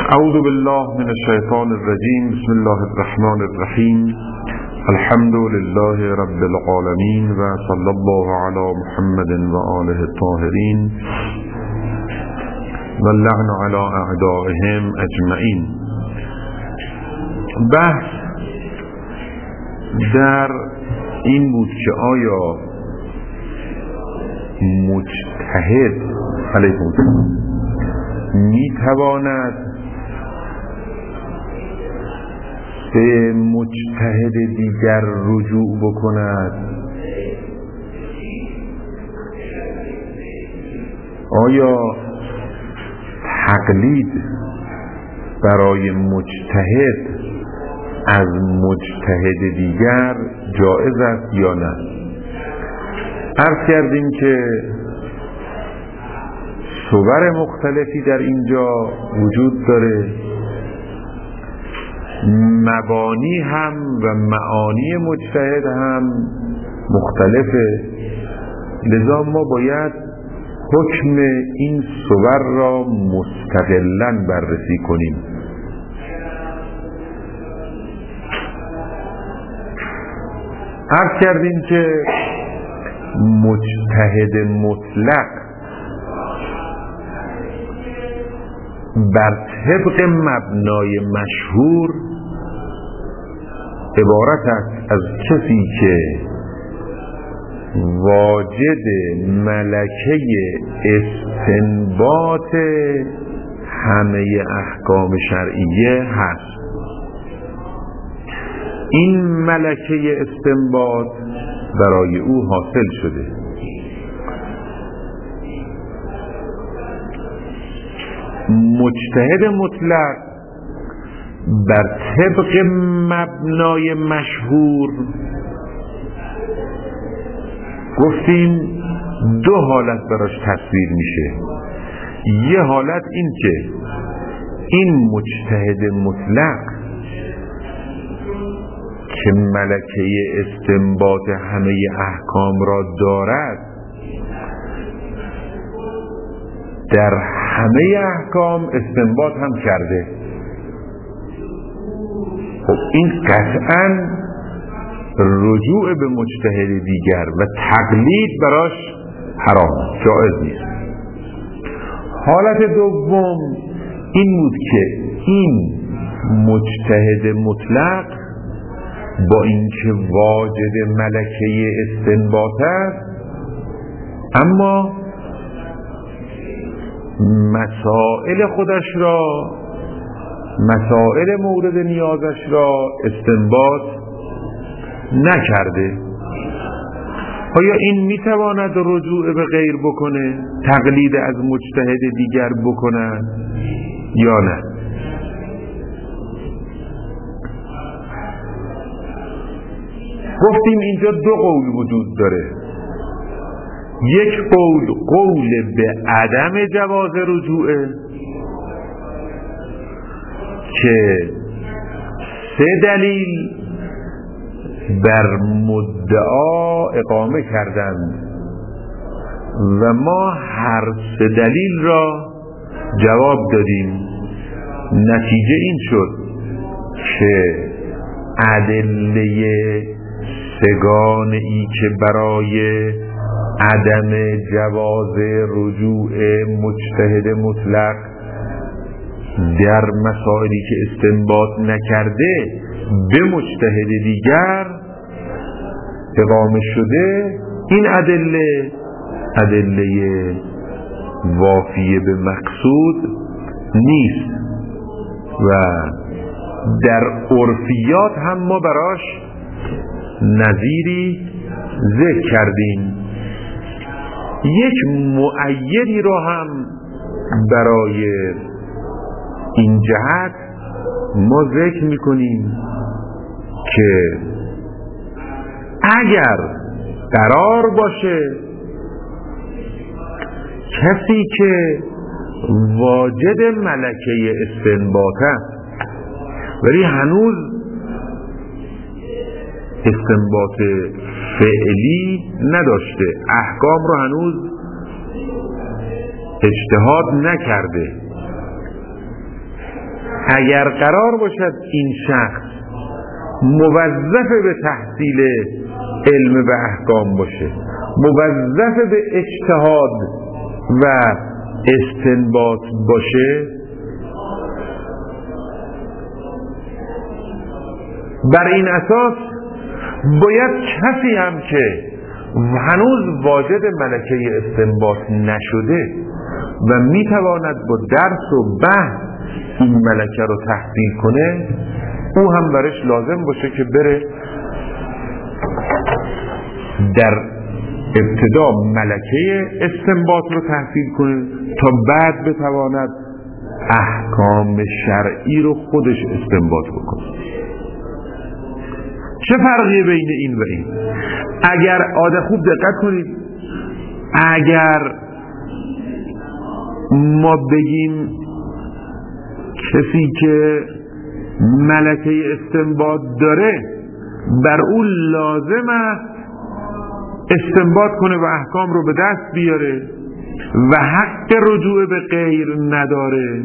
اعوذ بالله من الشیطان الرجیم. بسم الله الرحمن الرحیم. الحمد لله رب العالمین و صلی الله علی محمد و آله الطاهرین و اللعن علی اعدائهم اجمعین. بحث در این بود که آیا مجتهد علیکم می تواند به مجتهد دیگر رجوع بکند؟ آیا تقلید برای مجتهد از مجتهد دیگر جایز است یا نه؟ عرض کردیم که صور مختلفی در اینجا وجود داره، مبانی هم و معانی مجتهد هم مختلفه، لذا ما باید حکم این صور را مستقلاً بررسی کنیم. عرض کردیم که مجتهد مطلق بر طبق مبنای مشهور عبارت است از کسی که واجد ملکه استنباط همه احکام شرعیه هست. این ملکه استنباط برای او حاصل شده. مجتهد مطلق بر طبق مبنای مشهور گفتیم دو حالت براش تصویر میشه. یه حالت این که این مجتهد مطلق که ملکه استنباط همه احکام را دارد در همه احکام استنباط هم کرده، خب این قطعاً رجوع به مجتهد دیگر و تقلید براش حرام، جایز نیست. حالت دوم این بود که این مجتهد مطلق با اینکه واجد ملکه استنباط است، اما مسائل خودش را، مسائل مورد نیازش را استنباط نکرده. آیا این میتواند رجوع به غیر بکنه، تقلید از مجتهد دیگر بکنه یا نه؟ گفتیم اینجا دو قول وجود داره. یک قول به عدم جواز رجوعه که 3 دلیل بر مدعا اقامه کردند و ما هر 3 دلیل را جواب دادیم. نتیجه این شد که ادله سگانه‌ای که برای عدم جواز رجوع مجتهد مطلق در مسائلی که استنباط نکرده به مجتهد دیگر اقامه شده، این ادله وافیه به مقصود نیست و در عرفیات هم ما براش نظیری ذکر کردیم. یک مؤیدی را هم برای این جهت ما ذکر میکنیم که اگر قرار باشه کسی که واجد ملکه استنباط است ولی هنوز استنباط فعلی نداشته، احکام رو هنوز اجتهاد نکرده، اگر قرار باشد این شخص موظف به تحصیل علم و احکام باشه، موظف به اجتهاد و استنباط باشه، بر این اساس باید کسی هم که هنوز واجد ملکه استنباط نشده و میتواند با درس و بحث این ملکه رو تحصیل کنه، او هم برش لازم باشه که بره در ابتدا ملکه استنباط رو تحصیل کنه تا بعد بتواند احکام شرعی رو خودش استنباط بکنه. چه فرقی بین این و این؟ اگر خوب دقت کنید، اگر ما بگیم کسی که ملکه استنباط داره بر او لازمه استنباط کنه و احکام رو به دست بیاره و حق رجوع به غیر نداره،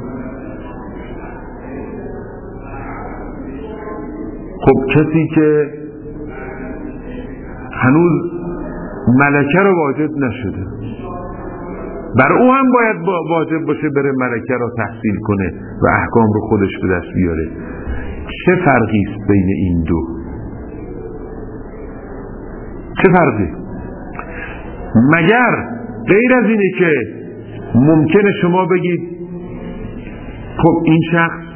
خب کسی که هنوز ملکه رو واجد نشده بر او هم باید واجب باشه بره ملکه رو تحصیل کنه و احکام رو خودش به دست بیاره. چه فرقی است بین این دو؟ چه فرقی؟ مگر غیر از اینه که ممکنه شما بگید خب این شخص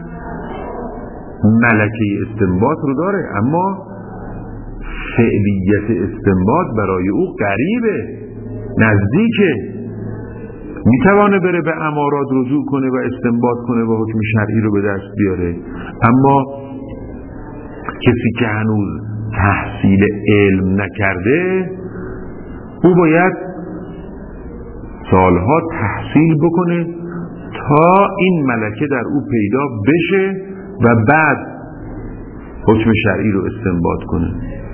ملکه استنباط رو داره اما فعلیت استنباط برای او غریبه، نزدیکه، میتوانه بره به امارات رجوع کنه و استنباط کنه و حکم شرعی رو به دست بیاره، اما کسی که هنوز تحصیل علم نکرده او باید سالها تحصیل بکنه تا این ملکه در او پیدا بشه و بعد حکم شرعی رو استنباط کنه.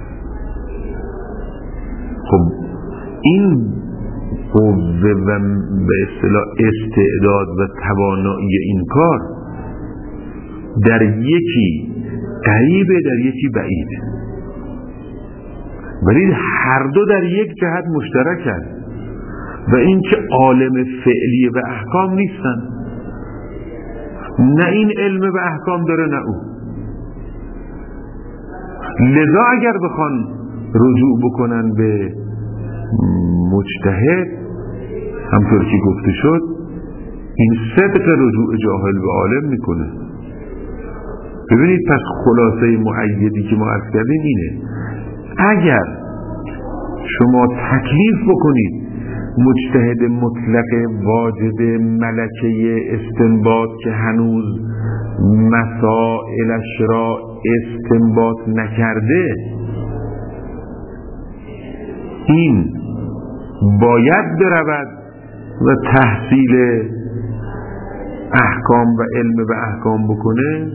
خب این قوه و به اصطلاح استعداد و توانایی این کار در یکی قریبه، در یکی بعید، ولی هر دو در یک جهت مشترکن و این که عالم فعلی و احکام نیستن، نه این علم به احکام داره نه او. لذا اگر بخوان رجوع بکنن به مجتهد همطور که گفته شد این صدق رجوع جاهل به عالم میکنه. ببینید پس خلاصه مؤیدی که ما عرض کردیم اینه، اگر شما تکلیف بکنید مجتهد مطلق واجد ملکه استنباط که هنوز مسائلش را استنباط نکرده، این باید برود و تحصیل احکام و علم به احکام بکنه،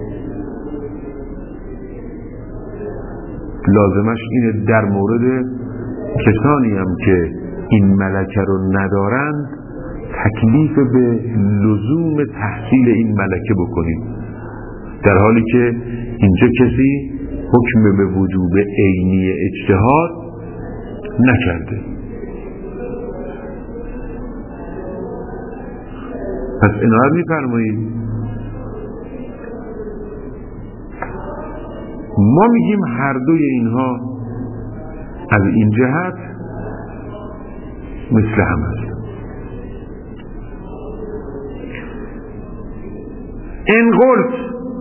لازمش اینه در مورد کسانی هم که این ملکه رو ندارند تکلیف به لزوم تحصیل این ملکه بکنید، در حالی که اینجا کسی حکم به وجوب عینی اجتهاد نکرده. پس عنایت می‌فرمایید ما میگیم هر دوی اینها از این جهت مثل هم است. این قلت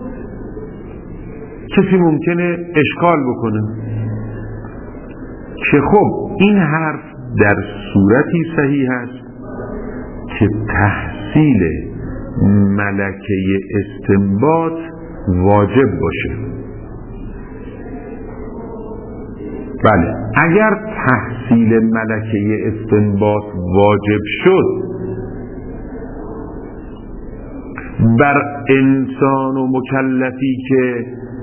کسی ممکنه اشکال بکنه که خب این حرف در صورتی صحیح است که تحصیل ملکه استنباط واجب باشه. بله، اگر تحصیل ملکه استنباط واجب شد بر انسان و مکلفی که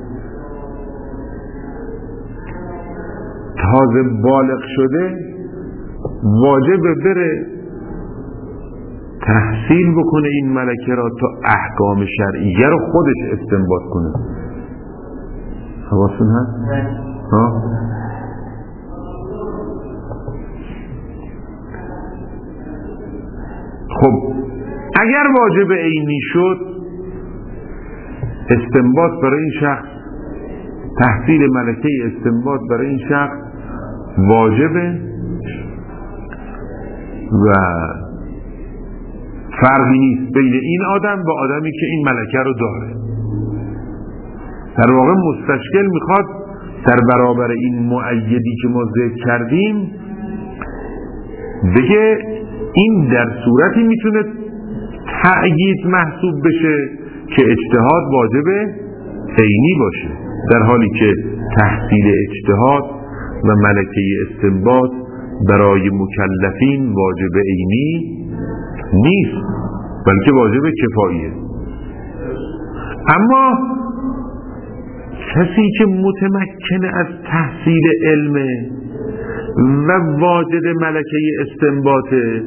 تازه بالغ شده، واجب بره تحصیل بکنه این ملکه را تا احکام شرعیه رو خودش استنباط کنه. حواستون هست؟ خب اگر واجب عینی شد، استنباط برای این شخص، تحصیل ملکه استنباط برای این شخص واجبه و فرقی نیست بین این آدم و آدمی که این ملکه رو داره. در واقع مستشکل میخواد در برابر این مؤیدی که ما ذکر کردیم بگه این در صورتی میتونه تأیید محسوب بشه که اجتهاد واجب عینی باشه، در حالی که تحصیل اجتهاد و ملکه استنباط برای مکلفین واجب عینی نیست، بلکه واجب کفاییه. اما کسی که متمکن از تحصیل علمه و واجد ملکه استنباطه،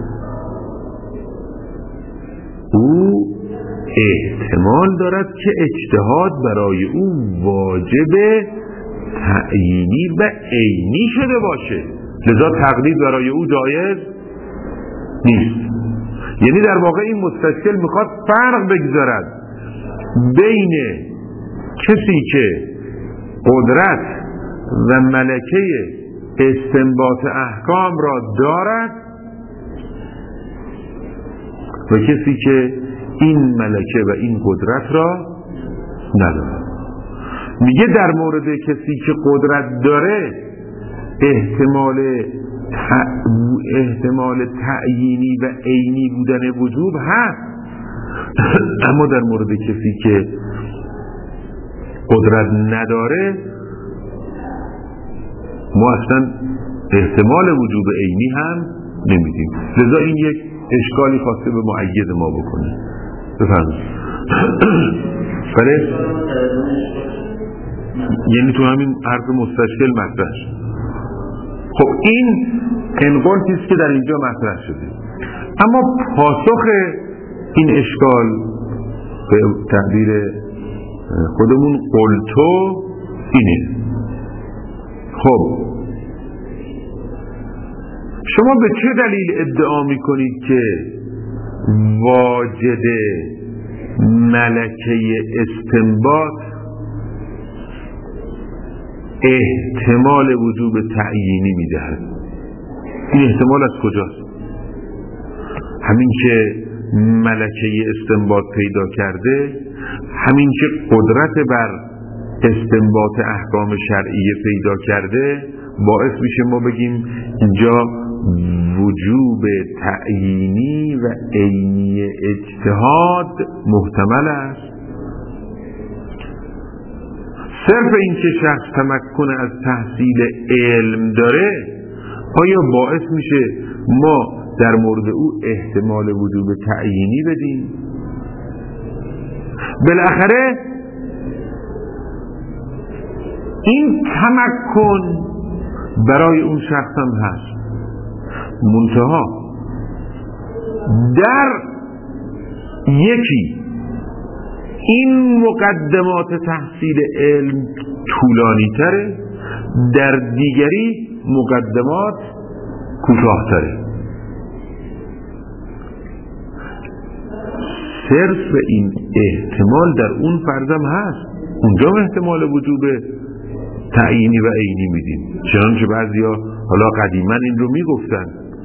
او احتمال دارد که اجتهاد برای او واجب تعیینی و عینی شده باشه، لذا تقلید برای او جایز نیست. یعنی در واقع این مستشکل میخواد فرق بگذارد بین کسی که قدرت و ملکه استنباط احکام را دارد و کسی که این ملکه و این قدرت را ندارد. میگه در مورد کسی که قدرت داره احتمال تعیینی و عینی بودن وجوب هست، اما در مورد کسی که قدرت نداره ما اصلا احتمال وجوب عینی هم نمیدیم. لذا این یک اشکالی خواسته به مؤید ما بکنه. بفرمایید. بله، یعنی تو همین حرف مستشکل مطرح شد. خب این انقلتی است که در اینجا مطرح شده، اما پاسخ این اشکال به تعبیر خودمون قلتو اینه. خب شما به چه دلیل ادعا میکنید که واجد ملکه استنباط احتمال وجوب تعیینی میدهد؟ این احتمال از کجاست؟ همین که ملکه استنباط پیدا کرده، همین که قدرت بر استنباط احکام شرعیه پیدا کرده، باعث میشه ما بگیم اینجا وجوب تعیینی و عینی اجتهاد محتمل است. صرف این که شخص تمکن از تحصیل علم داره آیا باعث میشه ما در مورد او احتمال وجوب تعیینی بدیم؟ بالاخره این تمکن برای اون شخص هم هست، منتها در یکی این مقدمات تحصیل علم طولانی تره، در دیگری مقدمات کوتاه تره. صرف این احتمال در اون فرضم هست، اونجا احتمال وجوب تعیینی و عینی میدیم، چنانچه بعضیا حالا قدیما این رو میگفتن.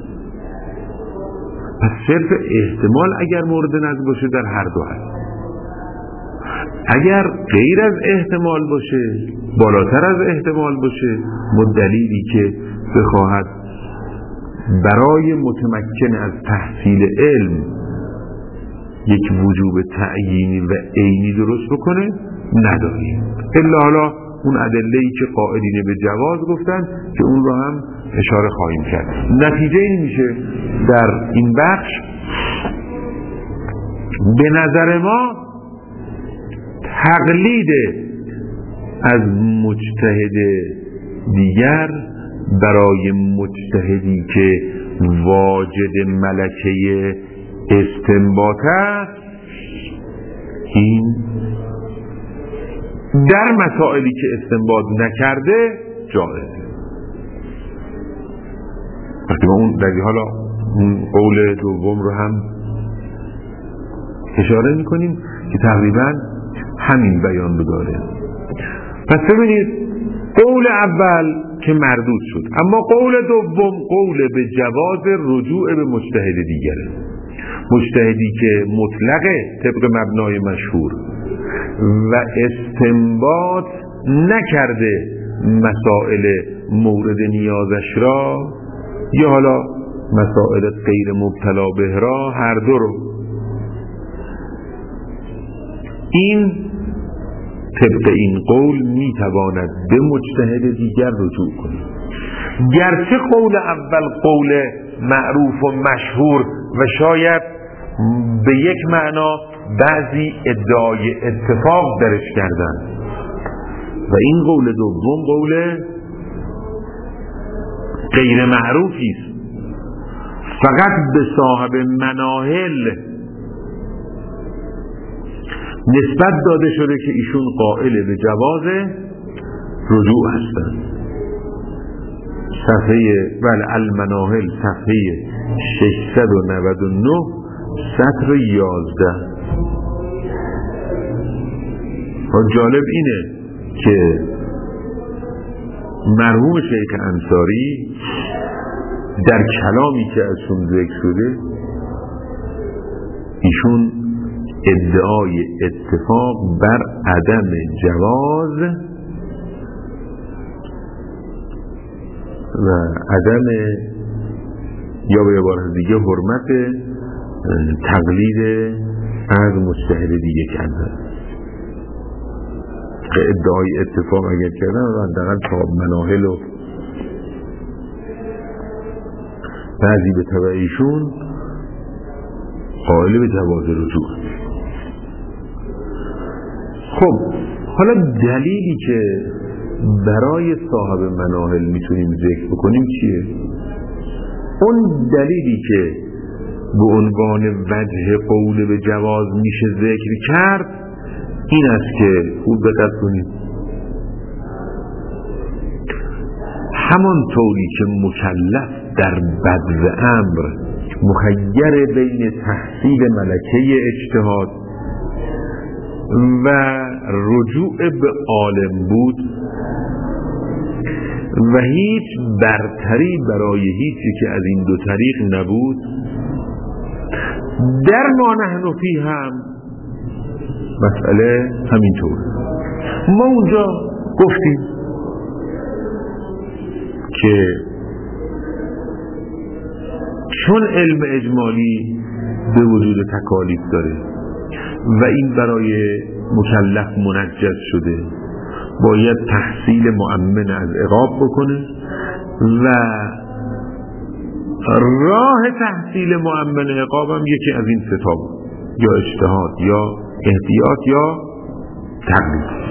پس صرف احتمال اگر مورد نظر باشه در هر دو هست، اگر غیر از احتمال باشه، بالاتر از احتمال باشه، دلیلی که بخواهد برای متمکن از تحصیل علم یک وجوب تعیینی و عینی درست بکنه نداریم، الا حالا اون ادله‌ای که قائلین به جواز گفتن که اون رو هم اشاره خواهیم کرد. نتیجه این میشه در این بخش به نظر ما تقلید از مجتهد دیگر برای مجتهدی که واجد ملکه استنباط است، این در مسائلی که استنباط نکرده جایزه. وقتی ما اون در حالا قول دوم رو هم اشاره میکنیم که تقریبا همین بیان رو داره. پس ببینید قول اول که مردود شد، اما قول دوم قول به جواز رجوع به مجتهد دیگره، مجتهدی که مطلقه طبق مبنای مشهور و استنباط نکرده مسائل مورد نیازش را یا حالا مسائل غیر مبتلا به را، هر دو رو. این طبق این قول میتواند به مجتهد دیگر رجوع کنه، گرچه قول اول قول معروف و مشهور و شاید به یک معنا بعضی ادعای اتفاق درش کردن، و این قول دوم قول غیر معروفی است، فقط به صاحب مناهل نسبت داده شده که ایشون قائل به جواز رجوع هستند. صفحه المناهل صفحه 699 سطر 11. جالب اینه که مرحوم شیخ انصاری در کلامی که ازشون ذکر شده ایشون ادعای اتفاق بر عدم جواز و عدم یا به عبارت دیگه حرمت تقلید از مجتهد دیگه کردن. ادعای اتفاق اگر کردن و حداقل صاحب مناهل و بعضی به تبع ایشون قائل به جواز رجوع. خب حالا دلیلی که برای صاحب مناهل میتونیم ذکر بکنیم چیه؟ اون دلیلی که به عنوان وجه قول به جواز میشه ذکر کرد این است که خوب دقت کنید، همان طوری که مکلف در بدو امر مخیر بین تحصیل ملکه اجتهاد و رجوع به عالم بود و هیچ برتری برای هیچی که از این دو طریق نبود، در ما نحن فی هم مسئله همینطور. ما اونجا گفتیم که چون علم اجمالی به وجود تکالیف داره و این برای مکلف منجز شده، باید تحصیل مؤمن از عقاب بکنه و راه تحصیل مؤمن عقاب هم یکی از این سه تا بود، یا اجتهاد یا احتیاط یا تقلید.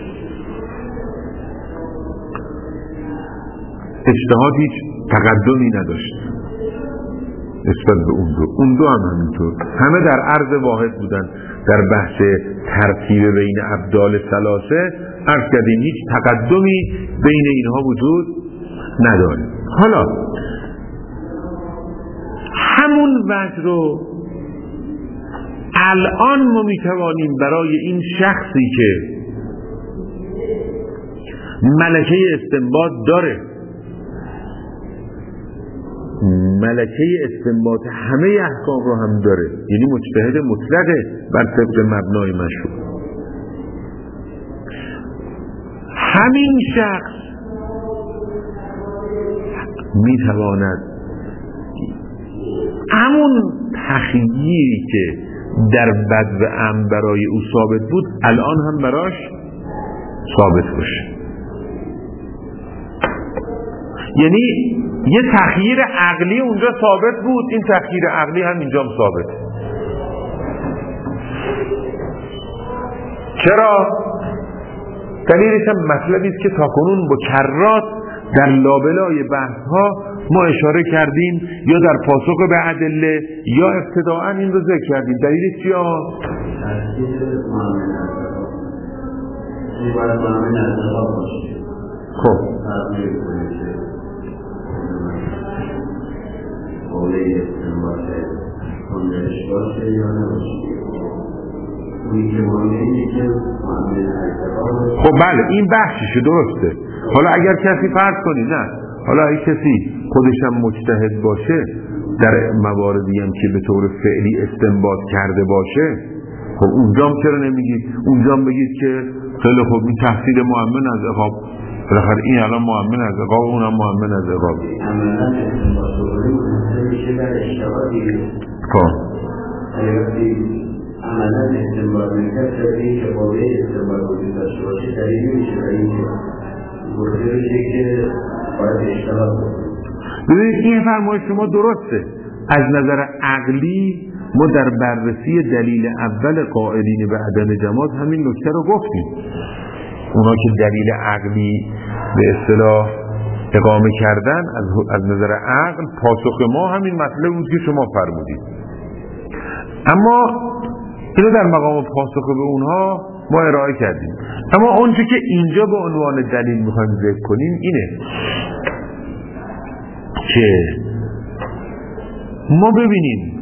اجتهاد هیچ تقدمی نداشت نسبت به اون دو هم همینطور، همه در عرض واحد بودن. در بحث ترتیب بین ابدال ثلاثه عرض کردیم هیچ تقدمی بین اینها وجود نداره. حالا همون وجه رو الان ما میتوانیم برای این شخصی که ملکه استنباط داره، ملکه استنباط همه احکام رو هم داره، یعنی مجتهد مطلقه بر طبق مبنای مشهور، همین شخص میتواند همون تخییری که در بدو امر برای او ثابت بود الان هم براش ثابت باشه. یعنی یه تخییر عقلی اونجا ثابت بود، این تخییر عقلی هم اینجا ثابت. چرا؟ دلیلش هم مطلبی است که تاکنون مکررات در لابلای بحث ها ما اشاره کردیم یا در پاسخ به ادله یا ابتداءً این رو ذکر کردیم. دلیلش چیه؟ خب خب بله این بحثشه، درسته. حالا اگر کسی فرض کنی نه، حالا اگه کسی خودشم مجتهد باشه در مواردی هم که به طور فعلی استنباط کرده باشه، خب اونجام چرا نمیگید؟ اونجام بگید که خیلی خوب این تحصیل مؤمن از عقاب، بالاخره این الان مؤمن از عقاب، اونم مؤمن از عقاب. عملا استنباط میکرد که قابل استنباط وجود داشته باشه دلیل میشه برای اینکه گفته بشه که باید اشتباه کنه. ببینید این فرمایش شما درسته. از نظر عقلی ما در بررسی دلیل اول قائلین به عدم جواز همین نکته رو گفتیم. اونا که دلیل عقلی به اصطلاح اقامه کردن از نظر عقل، پاسخ ما همین مطلب بود که شما فرمودید. اما اینو در مقام پاسخ به اونها ما ارائه کردیم. اما اونچه که اینجا به عنوان دلیل میخوایم ذکر کنیم اینه که ما ببینیم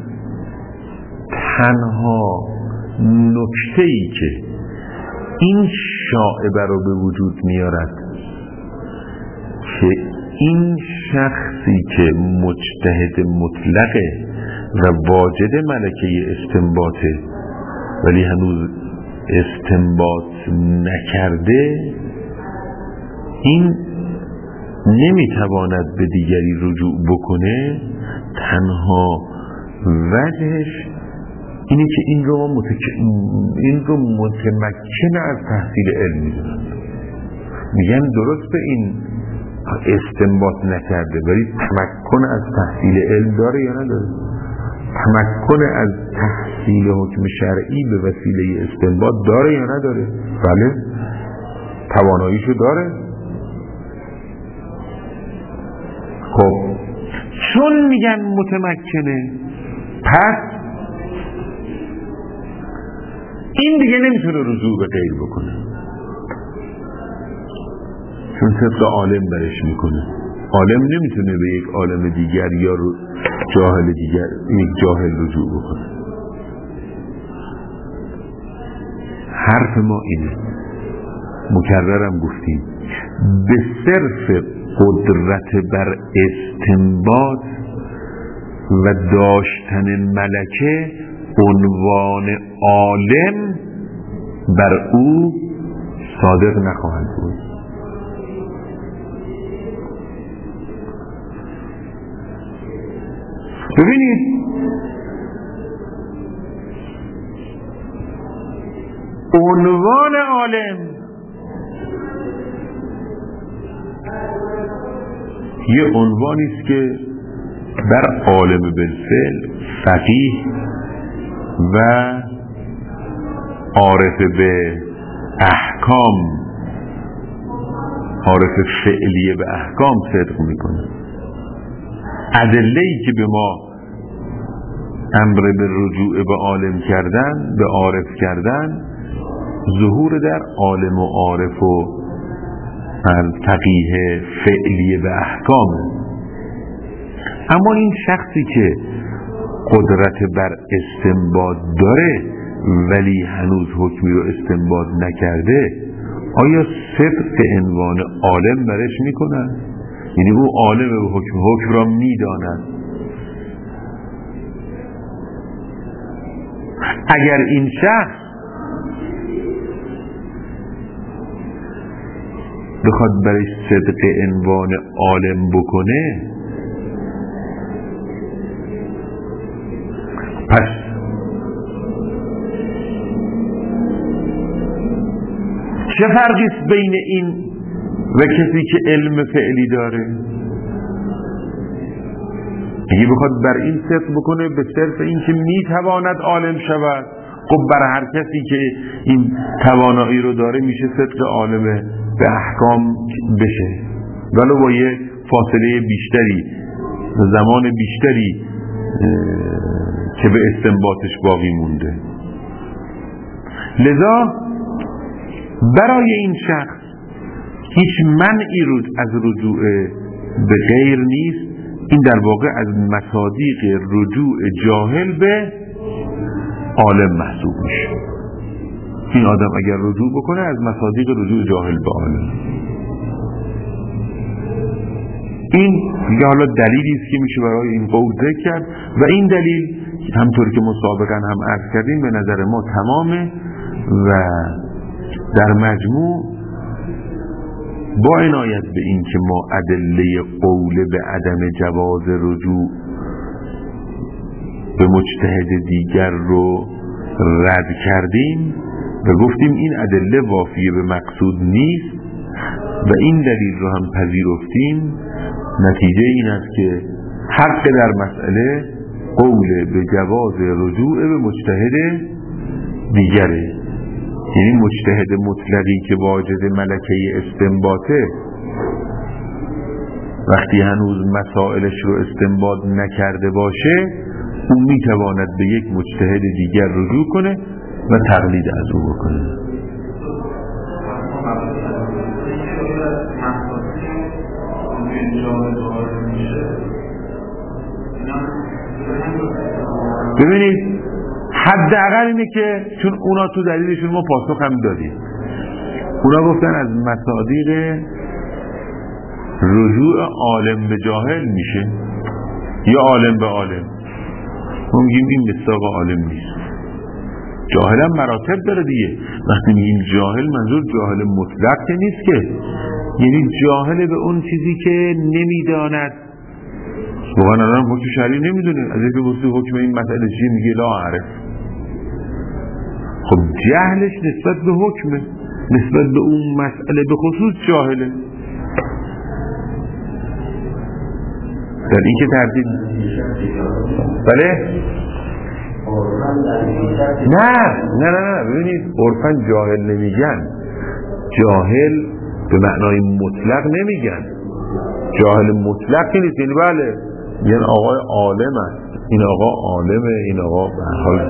تنها نکته‌ای که این شائبه رو به وجود میارد که این شخصی که مجتهد مطلقه و واجد ملکه استنباطه ولی هنوز استنباط نکرده، این نمیتواند به دیگری رجوع بکنه. تنها وجهش اینه که این رو متمکن از تحصیل علم میدونن. میگن درست به این استنباط نکرده ولی تمکن از تحصیل علم داره یا نداره؟ تمکن از تحصیل حکم شرعی به وسیله استنباط داره یا نداره؟ بله، تواناییشو داره. خب چون میگن متمکنه، پس این دیگه نمیتونه رجوع به غیر بکنه، چون طبق عالم برش میکنه. عالم نمیتونه به یک عالم دیگر یا جاهل دیگر، یک جاهل رجوع بکنه. حرف ما اینه، مکررم گفتیم، به صرف قدرت بر استنباط و داشتن ملکه عنوان عالم بر او صادق نخواهند بود. ببینید عنوان عالم یه عنوانی است که بر عالم بالفعل، فقیه و عارف به احکام، عارف فعلیه به احکام صدق میکنه. ادله‌ای که به ما امر به رجوع به عالم کردن، به عارف کردن، ظهور در عالم و عارف و فقیه فعلیه به احکام. اما این شخصی که قدرت بر استنباط داره ولی هنوز حکمی رو استنباط نکرده، آیا صدق عنوان عالم برش میکنن؟ یعنی او عالم به حکم را میداند. اگر این شخص بخواد برش صدق عنوان عالم بکنه، پس چه فرقی است بین این و کسی که علم فعلی داره؟ اگه بخواد بر این صدق بکنه به صرف این که میتواند عالم شود، خب برای هر کسی که این توانایی رو داره میشه صدق عالم به احکام بشه. ولو با یه فاصله بیشتری، زمان بیشتری که به استنباطش باقی مونده. لذا برای این شخص هیچ منعی از رجوع به غیر نیست. این در واقع از مصادیق رجوع جاهل به عالم محسوب میشه. این آدم اگر رجوع بکنه از مصادیق رجوع جاهل به عالم. این دیگه حالا دلیلی است که میشه برای این قول ذکر کرد و این دلیل همطور که مسابقا هم عرض کردیم به نظر ما تمامه و در مجموع با عنایت به این که ما ادله قول به عدم جواز رجوع به مجتهد دیگر رو رد کردیم و گفتیم این ادله وافیه به مقصود نیست و این دلیل رو هم پذیرفتیم، نتیجه این است که حق در مسئله قول به جواز رجوع به مجتهد دیگره. یعنی مجتهد مطلقی که واجد ملکه استنباطه وقتی هنوز مسائلش رو استنباط نکرده باشه، اون میتواند به یک مجتهد دیگر رجوع کنه و تقلید از او بکنه. ببینید حداقل اینه که چون اونا تو دلیلشون ما پاسخ هم دادیم، اونا گفتن از مصادیق رجوع عالم به جاهل میشه یا عالم به عالم. ما میگیم این مصداق عالم نیست. جاهل هم مراتب داره دیگه. وقتی میگیم جاهل منظور جاهل مطلق نیست که، یعنی جاهل به اون چیزی که نمیداند. واقعا الان حکم شرعی نمیدونه، از اینکه گفته حکم این مسئله چیه میگه لا اعرف. خب جهلش نسبت به حکمه، نسبت به اون مسئله به خصوص جاهله. در این که ترتیب بله؟ نه ببینید عرفاً جاهل نمیگن، جاهل به معنای مطلق نمیگن. جاهل مطلق نیست، یعنی بله یعنی آقای عالم است، این آقا عالمه، این آقا به حال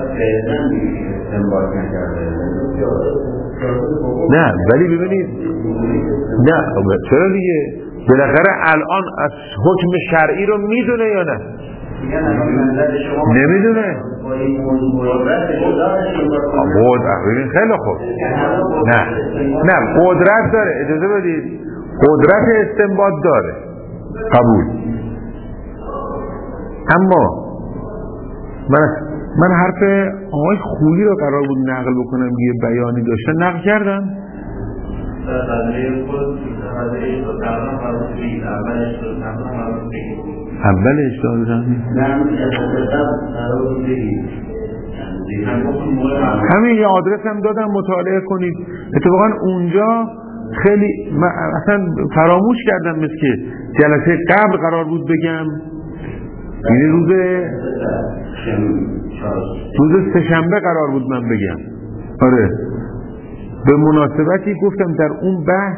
نه. ولی ببینید نه چرا دیگه بالاخره الان از حکم شرعی رو میدونه یا نه؟ نمیدونه. ببین خیلی خوب، نه قدرت داره، اجازه بدید، قدرت استنباط داره، قبول. اما من حرف آقای خویی رو قرار بود نقل بکنم، یه بیانی داشتن نقل کردم. اول اشتغال دارم همین یه آدرس هم دادم مطالعه کنید. اتفاقا اونجا خیلی اصلا فراموش کردم، مثل که جلسه قبل قرار بود بگم، یعنی روز سه‌شنبه قرار بود من بگم. آره به مناسبتی گفتم در اون بحث،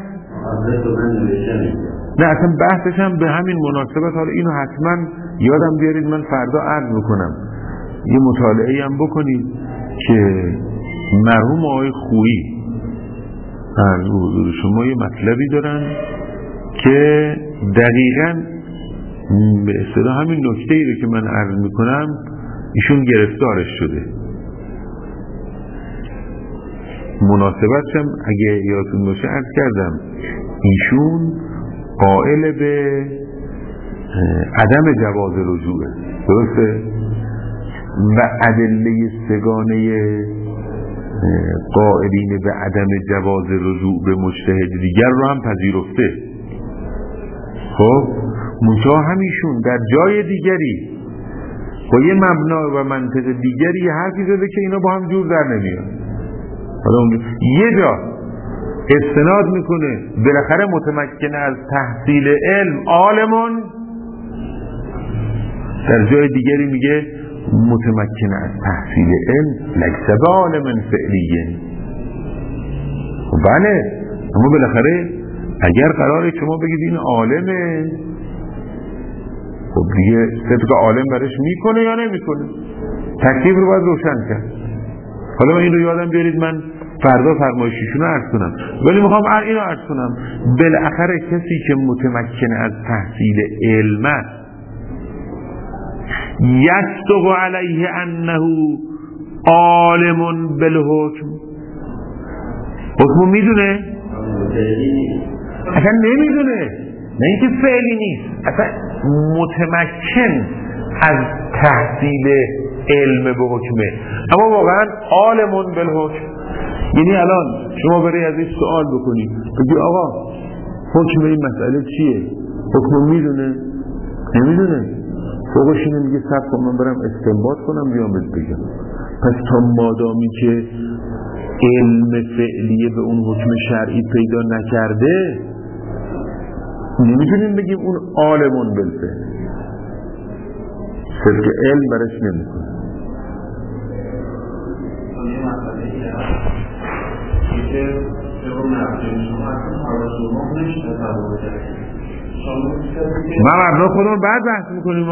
نه اصلا بحثش هم به همین مناسبت. حالا اینو حتما یادم بیارید، من فردا عرض بکنم، یه مطالعه‌ای هم بکنید که مرحوم آقای خویی از حضور شما یه مطلبی دارن که دقیقاً به اصطلاح همین نکته‌ای رو که من عرض میکنم ایشون گرفتارش شده. مناسبتش هم اگه یادتون باشه عرض کردم، ایشون قائل به عدم جواز رجوعه، درسته؟ و ادله سگانه قائلین به عدم جواز رجوع به مجتهد دیگر رو هم پذیرفته. خب منتها همیشون در جای دیگری با یه مبنا و منطق دیگری یه حرفی زده که اینا با هم جور در نمیاد. حالا یه جا استناد میکنه بالاخره متمکن از تحصیل علم عالمون، در جای دیگری میگه متمکن از تحصیل علم لکسب عالم فعلیه. بله اما بالاخره اگر قراره شما بگید این عالمه، خب دیگه صدق عالم برش میکنه یا نمیکنه؟ تکلیف رو باید روشن کرد. حالا من این رو یادم بیارید من فردا فرمایشیشون رو عرض کنم، ولی میخوام این رو عرض کنم بالاخره کسی که متمکن از تحصیل علم است یصدق علیه انه عالم بالحکم، حکم میدونه؟ اصلا نمیدونه، نه اینکه فعلی نیست، اصلا متمکن از تحصیل علم به حکمه، اما واقعا عالم بالحکم. یعنی الان شما برای از این سوال بکنی بگی آقا حکم این مسئله چیه؟ حکم میدونه؟ نمیدونه. فوقش اینه میگه صبر کن من برم استنباط کنم بیام بهت بگم. پس تا مادامی که علم فعلیه به اون حکم شرعی پیدا نکرده نمیتونیم بگیم اون عالمون بالفعل، صدق علم برش نمیکنه. ما مبنا خودمون بعد بحث میکنیم.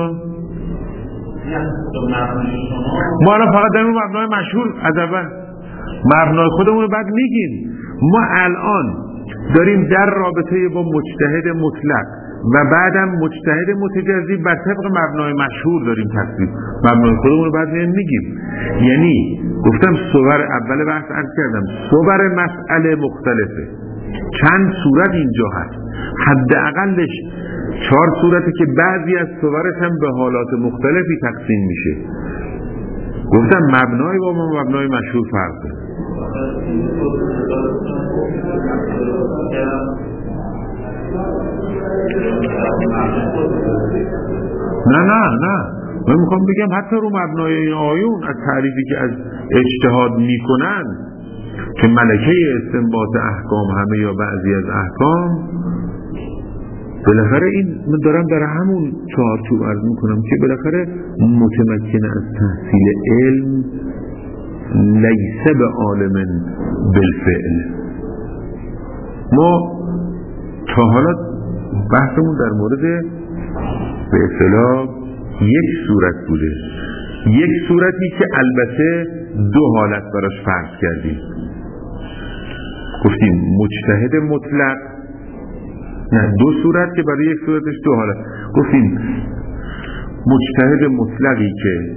ما الان فقط در اون مبنای مشهور از اول مبنای خودمون رو بعد میگیم. ما الان داریم در رابطه با مجتهد مطلق و بعدم مجتهد متجزی بر طبق مبنای مشهور داریم تصویب، مبنای خودمون رو بعد میگیم. یعنی گفتم صور اول بحث عرض کردم صور مسئله مختلفه، چند صورت اینجا هست، حداقلش 4 صورته که بعضی از صورش هم به حالات مختلفی تقسیم میشه. گفتم مبنای با مبنای مشهور فرق داره. نه من میخوام بگم حتی رو مبنای این آیون از تعریفی که از اجتهاد میکنن که ملکه استنباط احکام همه یا بعضی از احکام، بالاخره این من دارم در همون چارچوب عرض میکنم که بالاخره متمکن از تحصیل علم لیس به عالم بالفعل. ما تا حالا بحثمون در مورد به اصطلاح یک صورت بوده، یک صورتی که البته 2 حالت براش فرض کردیم. گفتیم مجتهد مطلق، نه 2 صورت که برای یک صورتش 2 حالت. گفتیم مجتهد مطلقی که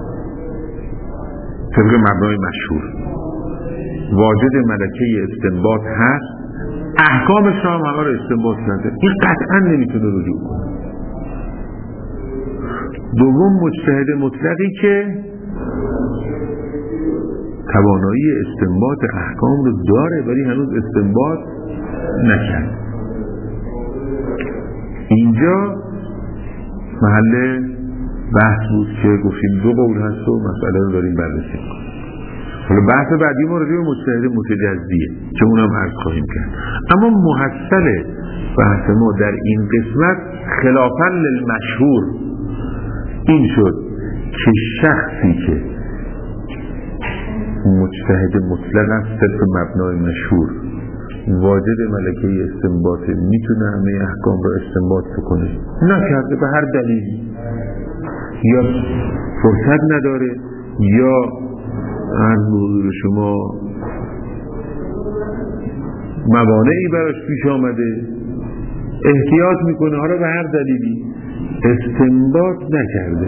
طبق مبنای مشهور واجد ملکه استنباط هست، احکامش هم همه رو استنباط کرده، این قطعا نمیتونه رجوع کنه. دوم مجتهد مطلقی که توانایی استنباط احکام رو داره ولی هنوز استنباط نکرد. اینجا محل بحث بود که گفتیم 2 قول هست و مسئله رو داریم بررسی کنیم. حالا بحث بعدی ما راجع به مجتهد متجزیه که اونم عرض خواهیم کرد. اما محصل بحث ما در این قسمت خلافاً للمشهور این شد که شخصی که مجتهد مطلق است طبق مبنای مشهور واجد ملکه استنباط میتونه همه احکام رو استنباط بکنه، نکرده به هر دلیلی، یا فرصت نداره یا از حضور شما موانعی براش پیش آمده، احتیاط میکنه، حالا به هر دلیلی استنباط نکرده،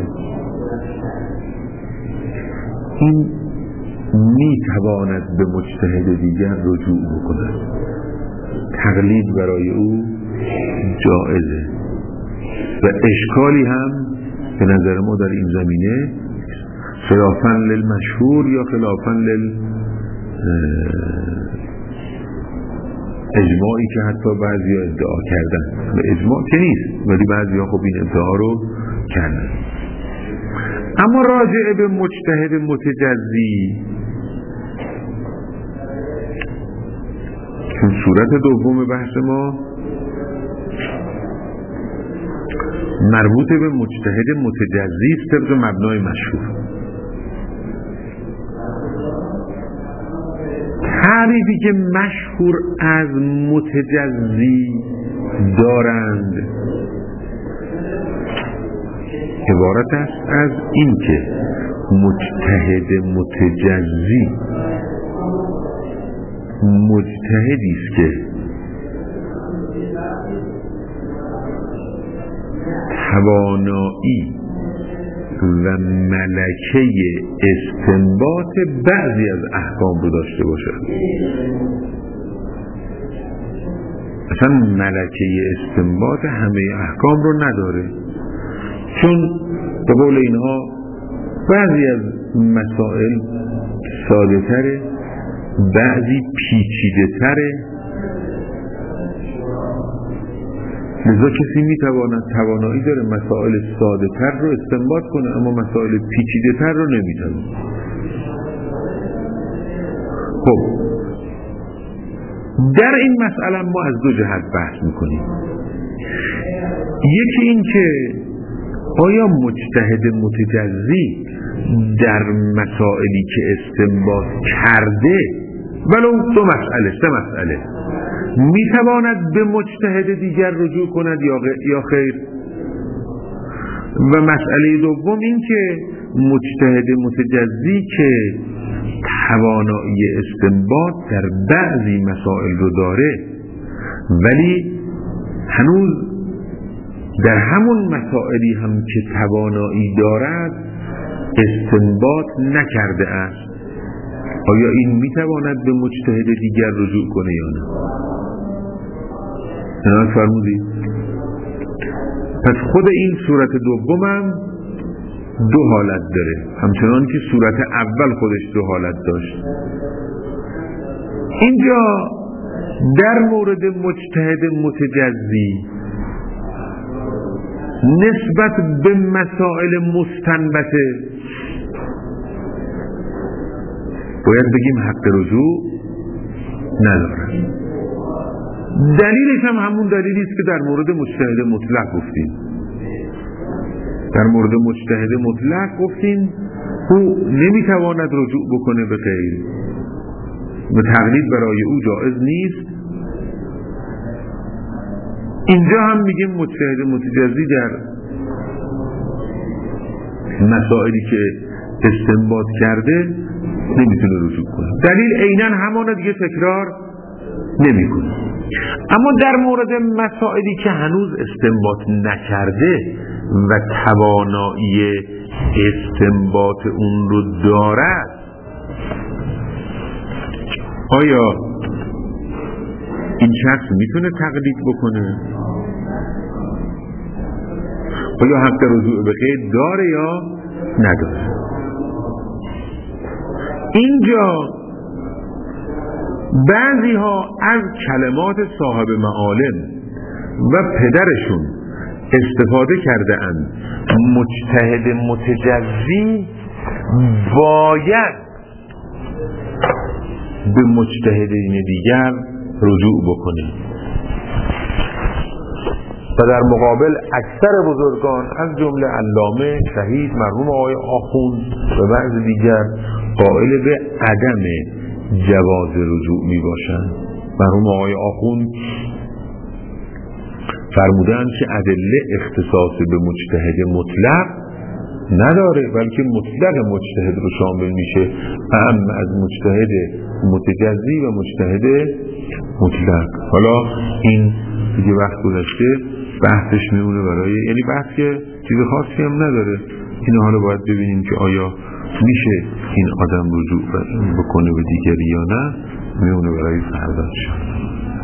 این میتواند به مجتهد دیگر رجوع بکند. تقلید برای او جائزه و اشکالی هم به نظر ما در این زمینه خلافاً للمشهور یا خلافاً اجماعی که حتی بعضی ها ادعا کردن و اجماع که نیست ولی بعضی ها خب این ادعا رو کردن. اما راجع به مجتهد متجزی چون صورت دوم بحث ما مربوط به مجتهد متجزی است طبق مبنای مشهور. هر تعریفی که مشهور از متجزی دارند عبارت است از این که مجتهد متجزی مجتهدی است که توانایی و ملکه استنباط بعضی از احکام رو داشته باشد. اصلا ملکه استنباط همه احکام رو نداره، چون به قول اینها بعضی از مسائل ساده تره، بعضی پیچیده تره، لذا کسی میتواند توانایی داره مسائل ساده تر رو استنباط کنه اما مسائل پیچیده تر رو نمیتونه. خب در این مسئله ما از دو جهت بحث میکنیم. یکی این که آیا مجتهد متجزی در مسائلی که استنباط کرده ولو دو مسئله سه مسئله میتواند به مجتهد دیگر رجوع کند یا خیر؟ و مسئله دوم این که مجتهد متجزی که توانایی استنباط در بعضی مسائل رو داره ولی هنوز در همون مسائلی هم که توانایی دارد استنباط نکرده است، آیا این میتواند به مجتهد دیگر رجوع کنه یا نه؟ نه فرمودید. پس خود این صورت دومم دو حالت داره، همچنان که صورت اول خودش دو حالت داشت. اینجا در مورد مجتهد متجزی نسبت به مسائل مستنبطه باید بگیم حق رجوع ندارن. دلیلش هم همون دلیلی است که در مورد مجتهد مطلق گفتیم. در مورد مجتهد مطلق گفتیم او نمیتواند رجوع بکنه به غیر و تقلید برای او جائز نیست. اینجا هم میگیم مجتهد متجزی در مسائلی که استنباط کرده نمیتونه رجوع کنه. دلیل عیناً همانه، دیگه تکرار نمیکنه. اما در مورد مسائلی که هنوز استنباط نکرده و توانایی استنباط اون رو دارد، آیا این شخص میتونه تقلید بکنه؟ آیا حق رجوع به غیر داره یا نداره؟ اینجا بعضی ها از کلمات صاحب معالم و پدرشون استفاده کرده اند مجتهد متجزی باید به مجتهدین دیگر رجوع بکنه و در مقابل اکثر بزرگان از جمله علامه شهید مرحوم آقای آخوند و بعض دیگر قائل به عدم جواز رجوع می باشند. مرحوم آقای آخوند فرمودند که ادله اختصاص به مجتهد مطلق نداره بلکه مطلق مجتهد رو شامل میشه، اهم از مجتهد متجزی و مجتهد مطلق. حالا این دیگه وقت گذشته بحثش میمونه برای، یعنی بحث که چیز خاصی هم نداره. اینو حالا باید ببینیم که آیا میشه این آدم رجوع بکنه به دیگری یا نه، میمونه برای فردا.